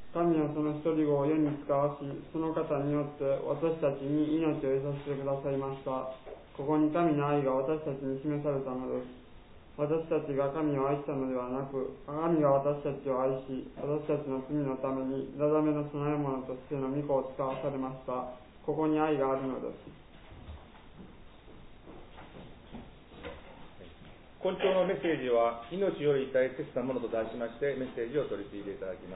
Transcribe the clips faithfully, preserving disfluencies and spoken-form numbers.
神はその一人子を世に使わし、その方によって私たちに命を得させてくださいました。ここに神の愛が私たちに示されたのです。私たちが神を愛したのではなく、神が私たちを愛し、私たちの罪のためにダダめの供え物としての御子を使わされました。ここに愛があるのです。 今朝のメッセージは、命より大切なものと題しまして、メッセージを取り次いでいただきます。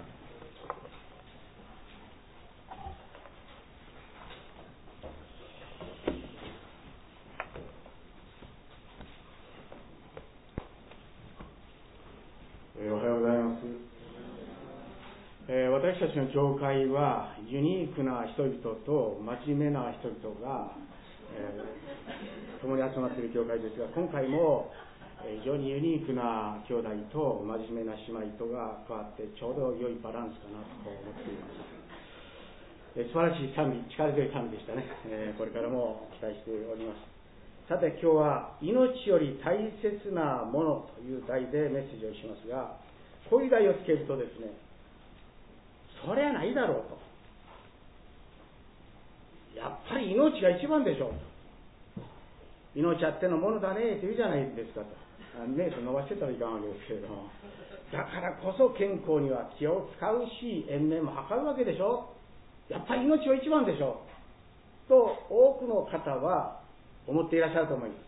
おはようございます。えー、私たちの教会はユニークな人々と真面目な人々が、えー、共に集まっている教会ですが、今回も非常にユニークな兄弟と真面目な姉妹とが加わってちょうど良いバランスかなと思っています。えー、素晴らしい賛美、力強い賛美でしたね。えー、これからも期待しております。さて今日は命より大切なものという題でメッセージをしますが、こういう題をつけるとですね、そりゃないだろうと、やっぱり命が一番でしょうと、命あってのものだねと言うじゃないですかと、目と伸ばしてたらいかんわけですけれども、だからこそ健康には気を使うし延命も図るわけでしょう。やっぱり命は一番でしょうと多くの方は思っていらっしゃると思います。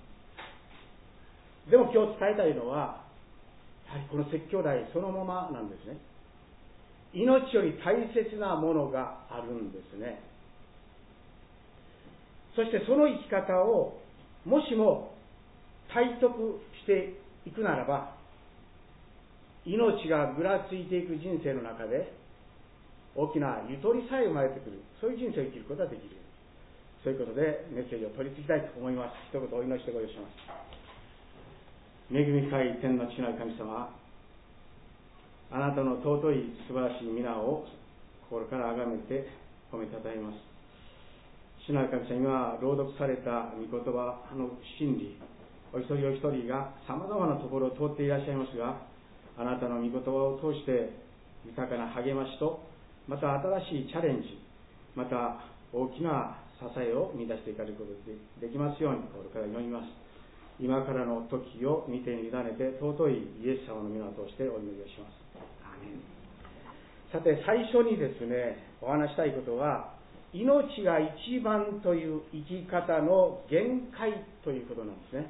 でも今日伝えたいのは、やはりこの説教題そのままなんですね。命より大切なものがあるんですね。そしてその生き方をもしも体得していくならば、命がぐらついていく人生の中で大きなゆとりさえ生まれてくる、そういう人生を生きることができる。そういうことでメッセージを取り次ぎたいと思います。一言お祈りしてご用意します。恵み深い天の父なる神様、あなたの尊い素晴らしい皆を心から崇めて褒めたたえます。主なる神様、今朗読された御言葉の真理、お一人お一人がさまざまなところを通っていらっしゃいますが、あなたの御言葉を通して豊かな励ましと、また新しいチャレンジ、また大きな支えを見出していかれることができますように心から祈ります。今からの時を御手に委ねて尊いイエス様の皆を通してお祈りをします。アーメン。さて最初にですね、お話したいことは、命が一番という生き方の限界ということなんですね。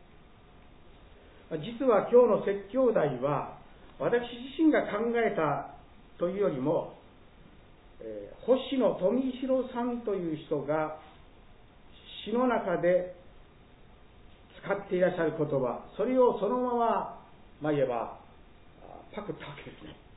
実は今日の説教題は私自身が考えたというよりも、えー、星野富弘さんという人が詩の中で使っていらっしゃる言葉、それをそのまま、まあ、言えばパクったわけですね。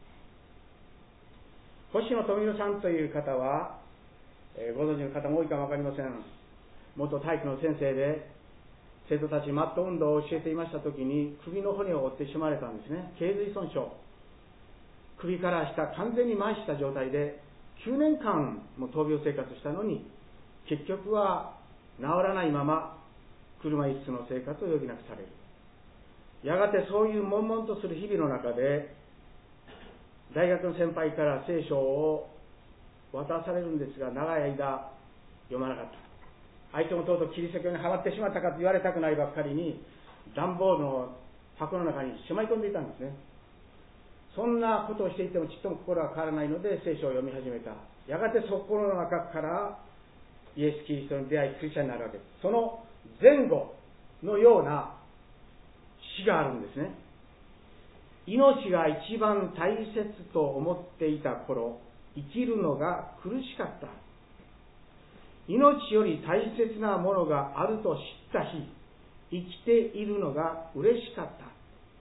星野富弘さんという方は、えー、ご存知の方も多いかもわかりません。元体育の先生で生徒たちにマット運動を教えていましたときに、首の骨を折ってしまわれたんですね。頸髄損傷、首から下完全に麻痺した状態できゅうねんかんも闘病生活したのに、結局は治らないまま車椅子の生活を余儀なくされる。やがてそういう悶々とする日々の中で、大学の先輩から聖書を渡されるんですが、長い間読まなかった。相手もとうとうキリスト教にはまってしまったかと言われたくないばっかりに、段ボールの箱の中にしまい込んでいたんですね。そんなことをしていてもちっとも心は変わらないので聖書を読み始めた。やがてそこの中からイエス・キリストに出会いクリスチャンになるわけです。その前後のような詩があるんですね。命が一番大切と思っていた頃、生きるのが苦しかった。命より大切なものがあると知った日、生きているのが嬉しかった。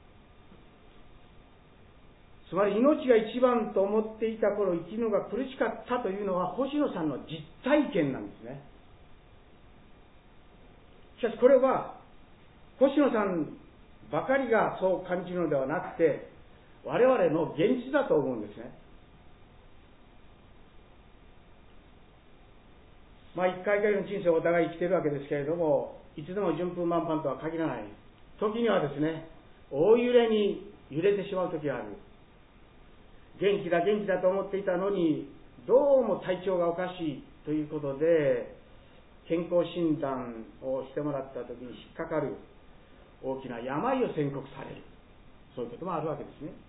つまり命が一番と思っていた頃、生きるのが苦しかったというのは星野さんの実体験なんですね。しかしこれは星野さんばかりがそう感じるのではなくて、我々の現実だと思うんですね。まあ一回一回の人生をお互い生きているわけですけれども、いつでも順風満帆とは限らない。時にはですね、大揺れに揺れてしまう時がある。 元気だ元気だと思っていたのに、どうも体調がおかしいということで、健康診断をしてもらった時に引っかかる大きな病を宣告される。そういうこともあるわけですね。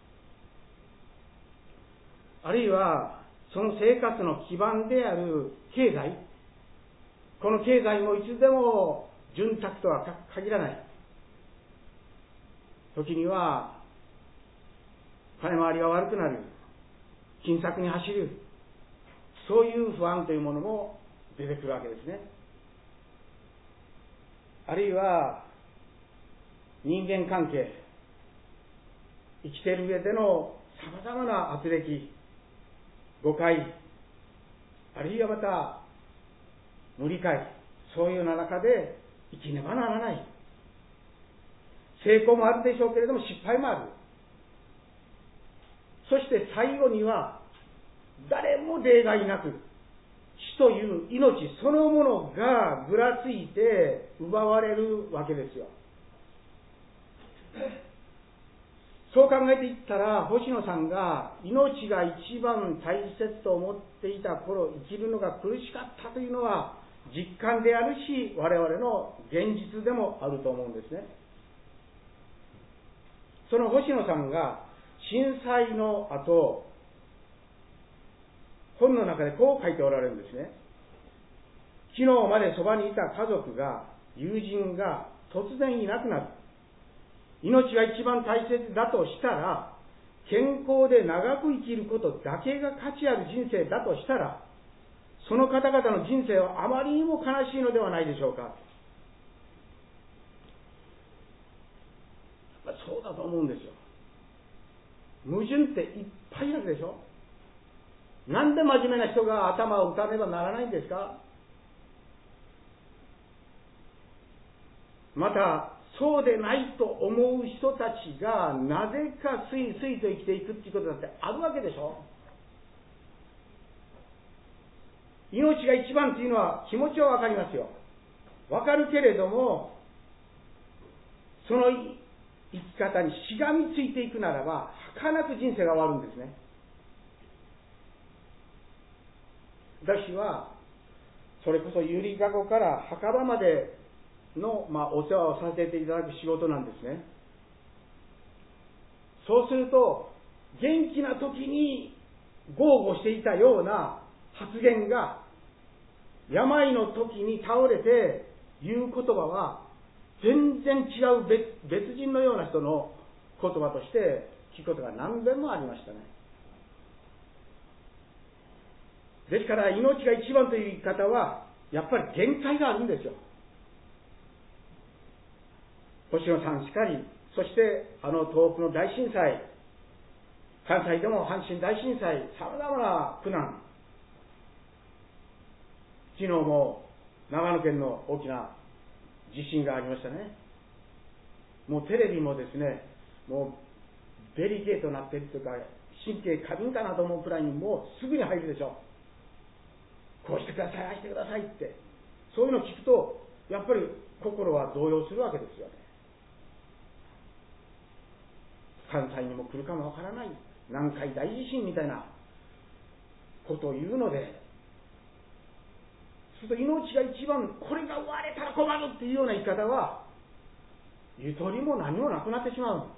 あるいは、その生活の基盤である経済、この経済もいつでも潤沢とは限らない。時には、金回りが悪くなる。金策に走る。そういう不安というものも出てくるわけですね。あるいは、人間関係、生きている上での様々な圧力、誤解、あるいはまた無理解、そういうような中で生きねばならない。成功もあるでしょうけれども失敗もある。そして最後には誰も例外なく死という命そのものがぐらついて奪われるわけですよ。そう考えていったら、星野さんが命が一番大切と思っていた頃、生きるのが苦しかったというのは実感であるし、我々の現実でもあると思うんですね。その星野さんが震災の後、本の中でこう書いておられるんですね。昨日までそばにいた家族が、友人が突然いなくなる。命が一番大切だとしたら、健康で長く生きることだけが価値ある人生だとしたら、その方々の人生はあまりにも悲しいのではないでしょうか。そうだと思うんですよ。矛盾っていっぱいあるでしょ。なんで真面目な人が頭を打たねばならないんですか。またそうでないと思う人たちがなぜかすいすいと生きていくっていうことだってあるわけでしょ。命が一番っていうのは気持ちはわかりますよ。わかるけれども、その生き方にしがみついていくならば儚く人生が終わるんですね。私はそれこそゆりかごから墓場までの、まあ、お世話をさせていただく仕事なんですね。そうすると元気な時に豪語していたような発言が病の時に倒れて言う言葉は全然違う 別, 別人のような人の言葉として聞くことが何遍もありましたね。ですから命が一番という言い方はやっぱり限界があるんですよ。星野さんしかり、そしてあの東北の大震災、関西でも阪神大震災、さまざまな苦難、昨日も長野県の大きな地震がありましたね。もうテレビもですね、もうデリケートになっているというか、神経過敏かなと思うくらいにもうすぐに入るでしょ。こうしてください、ああしてくださいって、そういうのを聞くとやっぱり心は動揺するわけですよね。関西にも来るかもわからない南海大地震みたいなことを言うので、そうすると命が一番、これが割れたら困るっていうような言い方はゆとりも何もなくなってしまう。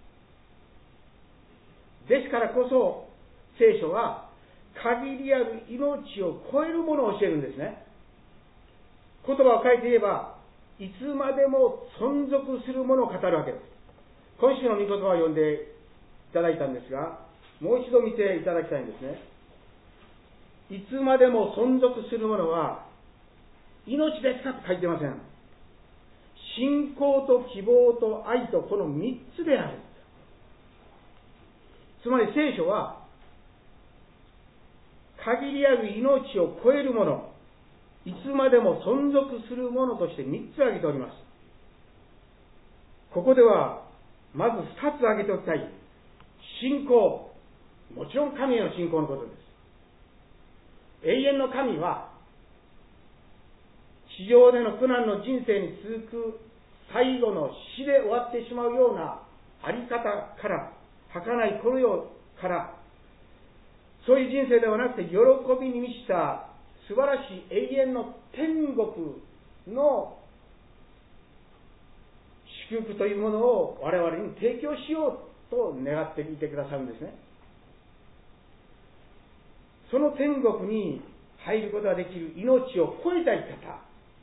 ですからこそ聖書は限りある命を超えるものを教えるんですね。言葉を変えて言えば、いつまでも存続するものを語るわけです。今週の御言葉を読んでいただいたんですが、もう一度見ていただきたいんですね。いつまでも存続するものは命ですかと書いてません。信仰と希望と愛とこの三つである。つまり聖書は限りある命を超えるもの、いつまでも存続するものとして三つ挙げております。ここではまず二つ挙げておきたい。信仰、もちろん神への信仰のことです。永遠の神は地上での苦難の人生に続く最後の死で終わってしまうようなあり方から、儚いこの世からそういう人生ではなくて、喜びに満ちた素晴らしい永遠の天国の祝福というものを我々に提供しようと願っていてくださるんですね。その天国に入ることができる命を超えた生き方、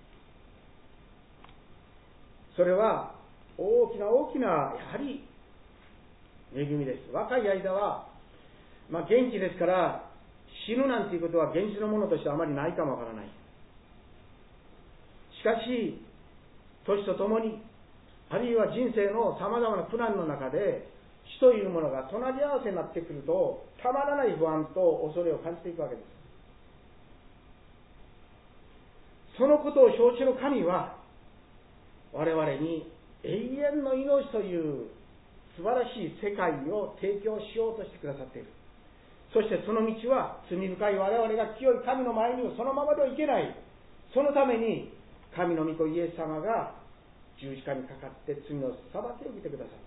それは大きな大きなやはり恵みです。若い間は、まあ、元気ですから死ぬなんていうことは現実のものとしてあまりないかもわからない。しかし年とともに、あるいは人生のさまざまな苦難の中で死というものが隣り合わせになってくると、たまらない不安と恐れを感じていくわけです。そのことを承知の神は我々に永遠の命という素晴らしい世界を提供しようとしてくださっている。そしてその道は罪深い我々が清い神の前にそのままではいけない。そのために神の御子イエス様が十字架にかかって罪の裁きを受けてくださった。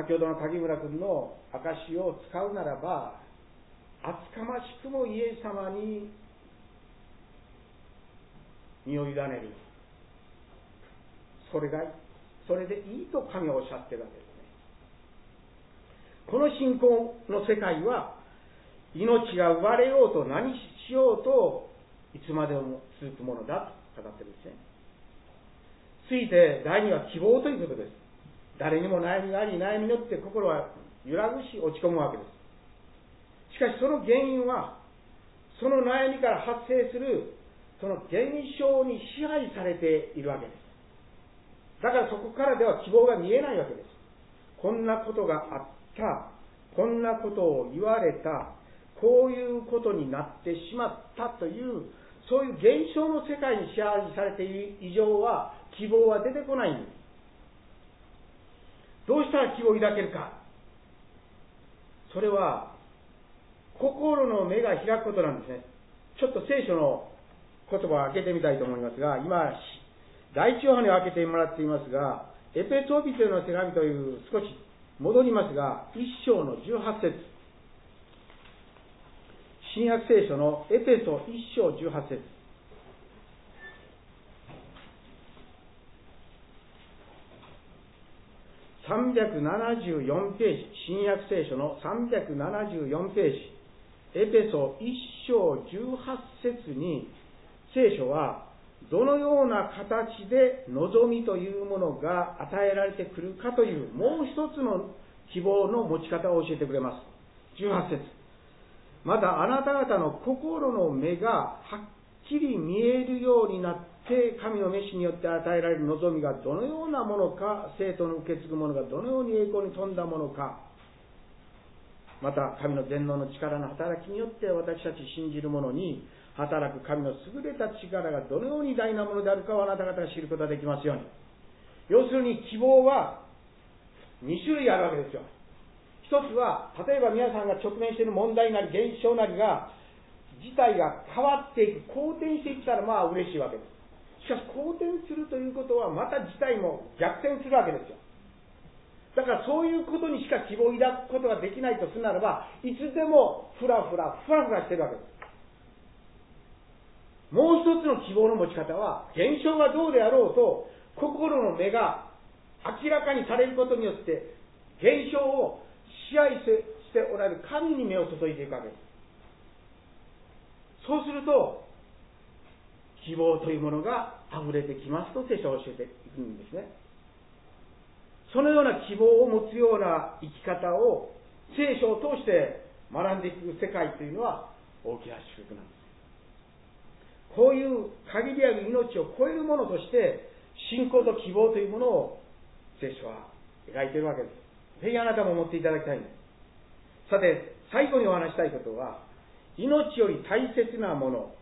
先ほどの鍵村君の証を使うならば、厚かましくもイエス様に身を委ねる、それがそれでいいと神はおっしゃってるわけですね。この信仰の世界は命が奪われようと何しようといつまでも続くものだと語ってるんですね。ついて第二は希望ということです。誰にも悩みがあり、悩みによって心は揺らぐし落ち込むわけです。しかしその原因は、その悩みから発生するその現象に支配されているわけです。だからそこからでは希望が見えないわけです。こんなことがあった、こんなことを言われた、こういうことになってしまったという、そういう現象の世界に支配されている以上は希望は出てこないんです。どうしたら希望を抱けるか。それは心の目が開くことなんですね。ちょっと聖書の言葉を開けてみたいと思いますが、今第一ヨハネを開けてもらっていますが、エペソビテの手紙という、少し戻りますが、一章のじゅうはち節、新約聖書のエペソ一章じゅうはち節、さんびゃくななじゅうよんページ、新約聖書のさんびゃくななじゅうよんページ、エペソ一章じゅうはち節に、聖書はどのような形で望みというものが与えられてくるかというもう一つの希望の持ち方を教えてくれます。じゅうはち節、またあなた方の心の目がはっきり見えるようになって神の召しによって与えられる望みがどのようなものか、生徒の受け継ぐものがどのように栄光に富んだものか、また神の全能の力の働きによって私たち信じる者に働く神の優れた力がどのように大なものであるかをあなた方が知ることができますように。要するに希望はに種類あるわけですよ。一つは、例えば皆さんが直面している問題なり現象なりが事態が変わっていく、好転していったらまあ嬉しいわけです。しかし好転するということはまた事態も逆転するわけですよ。だからそういうことにしか希望を抱くことができないとするならば、いつでもフラフラフラフラしてるわけです。もう一つの希望の持ち方は、現象がどうであろうと心の目が明らかにされることによって現象を支配しておられる神に目を注いでいくわけです。そうすると希望というものが溢れてきますと聖書は教えていくんですね。そのような希望を持つような生き方を聖書を通して学んでいく世界というのは大きな祝福なんです。こういう限りある命を超えるものとして信仰と希望というものを聖書は描いているわけです。ぜひあなたも持っていただきたいんです。さて、最後にお話したいことは、命より大切なもの、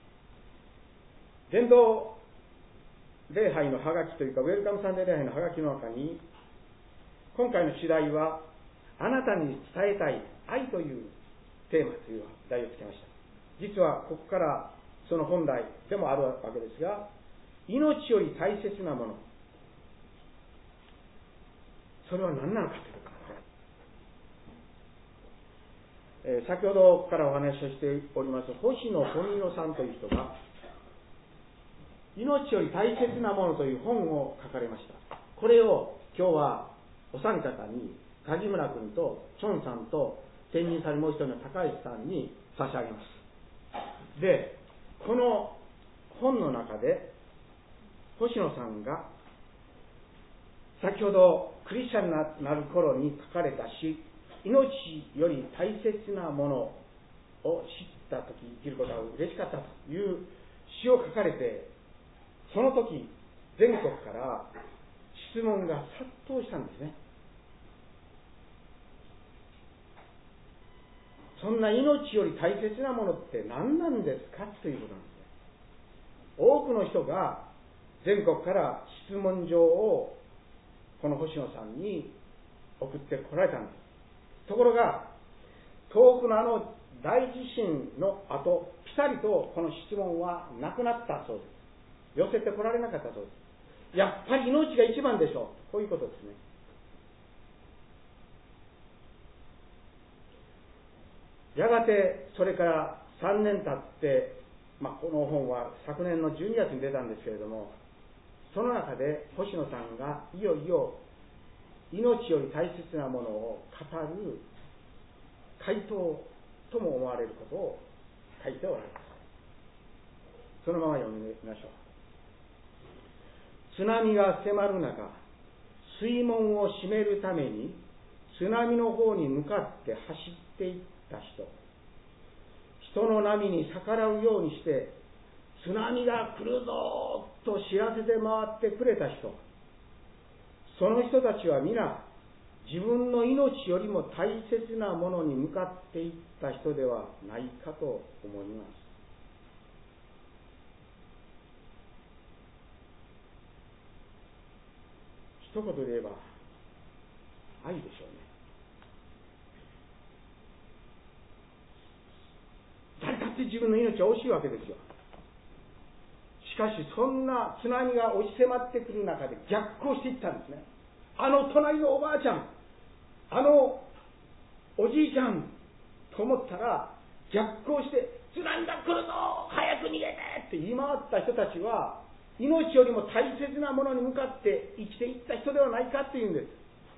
伝道礼拝のハガキというかウェルカムサンデー礼拝のハガキの中に、今回の主題はあなたに伝えたい愛というテーマという題をつけました。実はここからその本題でもあるわけですが、命より大切なもの、 それは何なのかということなんです。えー、先ほどからお話をしております星野富弘さんという人が命より大切なものという本を書かれました。これを今日はお三方に、梶村君とチョンさんと転任されるもう一人の高橋さんに差し上げます。で、この本の中で星野さんが先ほどクリスチャンになる頃に書かれた詩、命より大切なものを知ったとき生きることが嬉しかったという詩を書かれて、その時全国から質問が殺到したんですね。そんな命より大切なものって何なんですかということなんですね。多くの人が全国から質問状をこの星野さんに送ってこられたんです。ところが東北のあの大地震の後、ピタリとこの質問はなくなったそうです。寄せてこられなかったそうです。やっぱり命が一番でしょう。こういうことですね。やがてそれからさんねん経って、まあ、この本は昨年のじゅうにがつに出たんですけれども、その中で星野さんがいよいよ命より大切なものを語る回答とも思われることを書いておられます。そのまま読みましょう。津波が迫る中、水門を閉めるために津波の方に向かって走っていった人、人の波に逆らうようにして津波が来るぞと知らせて回ってくれた人、その人たちは皆自分の命よりも大切なものに向かっていった人ではないかと思います。一言で言えば愛でしょうね。誰だって自分の命は惜しいわけですよ。しかしそんな津波が押し迫ってくる中で逆行していったんですね。あの隣のおばあちゃん、あのおじいちゃんと思ったら逆行して津波が来るぞ早く逃げてって言い回った人たちは命よりも大切なものに向かって生きていった人ではないかっていうんです。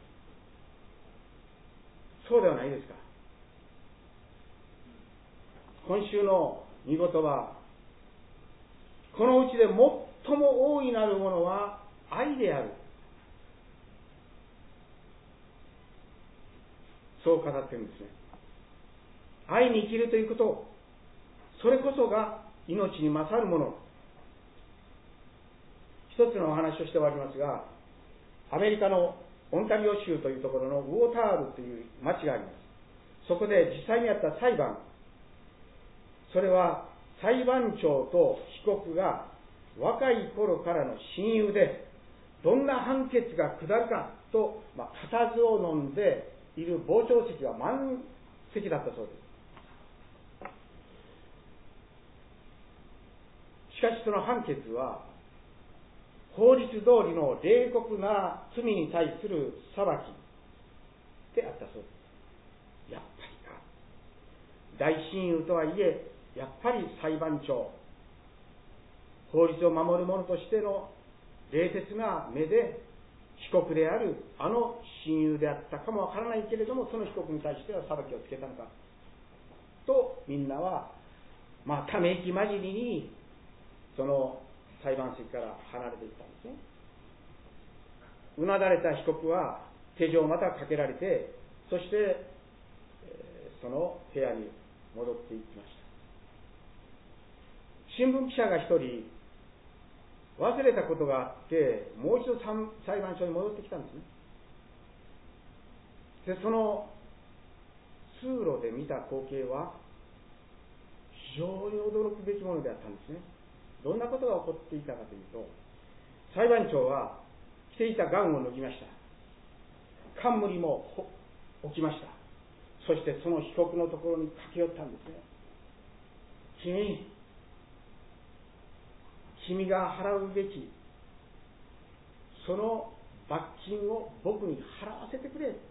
そうではないですか。今週の御言葉、このうちで最も大いなるものは愛である、そう語っているんですね。愛に生きるということ、それこそが命に勝るもの。一つのお話をしておりますが、アメリカのオンタリオ州というところのウォータールという町があります。そこで実際にあった裁判、それは裁判長と被告が若い頃からの親友で、どんな判決が下るかと、まあ、固唾を飲んでいる傍聴席は満席だったそうです。しかしその判決は法律通りの冷酷な罪に対する裁きであったそうです。やっぱりか、大親友とはいえやっぱり裁判長、法律を守る者としての冷徹な目で被告であるあの親友であったかもわからないけれども、その被告に対しては裁きをつけたのかと、みんなはまあため息混じりにその裁判席から離れていったんですね。うなだれた被告は手錠をまたかけられて、そして、えー、その部屋に戻っていきました。新聞記者が一人忘れたことがあって、もう一度裁判所に戻ってきたんですね。で、その通路で見た光景は非常に驚くべきものであったんですね。どんなことが起こっていたかというと、裁判長は着ていたガウンを脱ぎました。冠も置きました。そしてその被告のところに駆け寄ったんですね。君、君が払うべきその罰金を僕に払わせてくれ。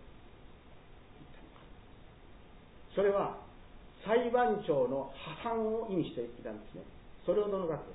それは裁判長の破産を意味していたんですね。それほどの額です。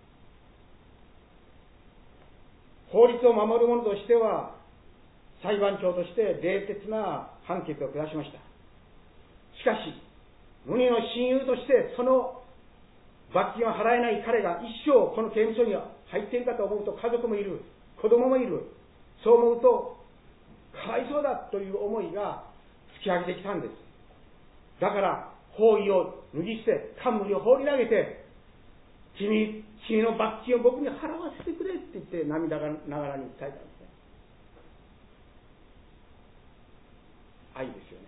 法律を守る者としては、裁判長として冷徹な判決を下しました。しかし、無二の親友としてその罰金を払えない彼が一生この刑務所に入っているかと思うと、家族もいる、子供もいる、そう思うとかわいそうだという思いが突き上げてきたんです。だから包囲を脱ぎ捨て、冠を放り投げて、君、君の罰金を僕に払わせてくれって言って涙ながらに伝えたんですね。愛ですよね。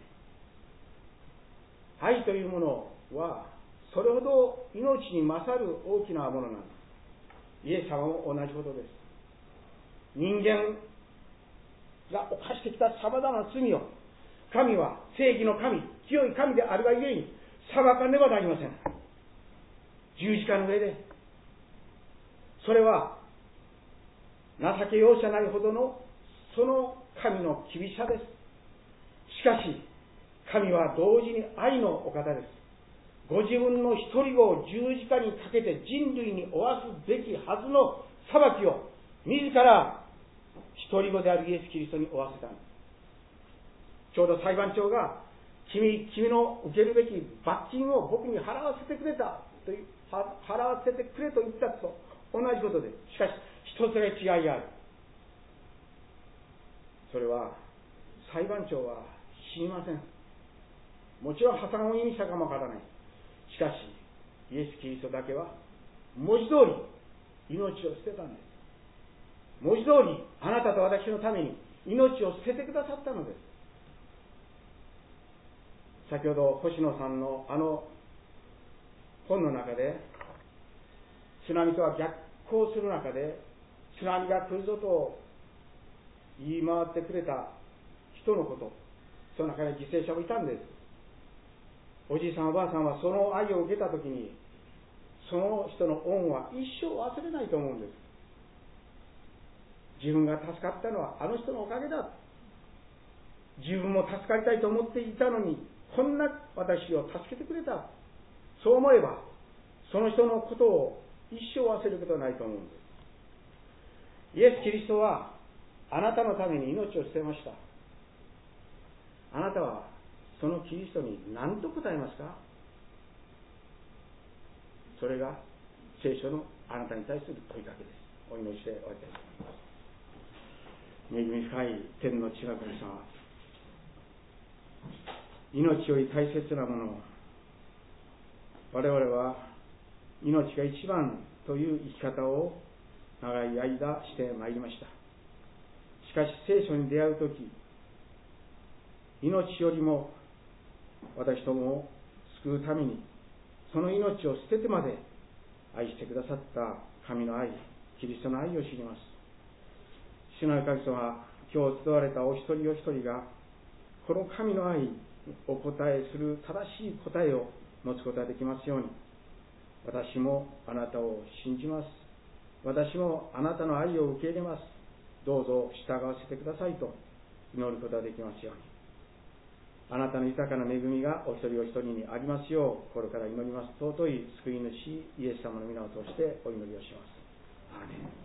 愛というものはそれほど命に勝る大きなものなんです。イエス様も同じことです。人間が犯してきたさまざまな罪を神は正義の神、清い神であるがゆえに裁かねばなりません。十字架の上で、それは情け容赦ないほどのその神の厳しさです。しかし神は同時に愛のお方です。ご自分の一人子を十字架にかけて人類に負わすべきはずの裁きを自ら一人子であるイエス・キリストに負わせたんです。ちょうど裁判長が君、君の受けるべき罰金を僕に払わせてくれたという、払わせてくれと言ったと同じことで、しかし一つだけ違いがある。それは裁判長は死にません。もちろん破産を意味したかもわからない。しかしイエス・キリストだけは文字通り命を捨てたんです。文字通りあなたと私のために命を捨ててくださったのです。先ほど星野さんのあの本の中で、津波とは逆行する中で津波が来るぞと言い回ってくれた人のこと、その中に犠牲者もいたんです。おじいさんおばあさんはその愛を受けたときに、その人の恩は一生忘れないと思うんです。自分が助かったのはあの人のおかげだ。自分も助かりたいと思っていたのに、こんな私を助けてくれた。そう思えば、その人のことを一生忘れることはないと思うんです。イエス・キリストはあなたのために命を捨てました。あなたはそのキリストに何と答えますか？それが聖書のあなたに対する問いかけです。お祈りして終わりたいと思います。恵み深い天の地の神様、命より大切なもの、我々は命が一番という生き方を長い間してまいりました。しかし聖書に出会うとき、命よりも私どもを救うためにその命を捨ててまで愛してくださった神の愛、キリストの愛を知ります。主なる神様、今日集われたお一人お一人がこの神の愛お答えする正しい答えを持つことができますように、私もあなたを信じます。私もあなたの愛を受け入れます。どうぞ従わせてくださいと祈ることができますように、あなたの豊かな恵みがお一人お一人にありますよう心から祈ります。尊い救い主イエス様の皆を通してお祈りをします。アーメン。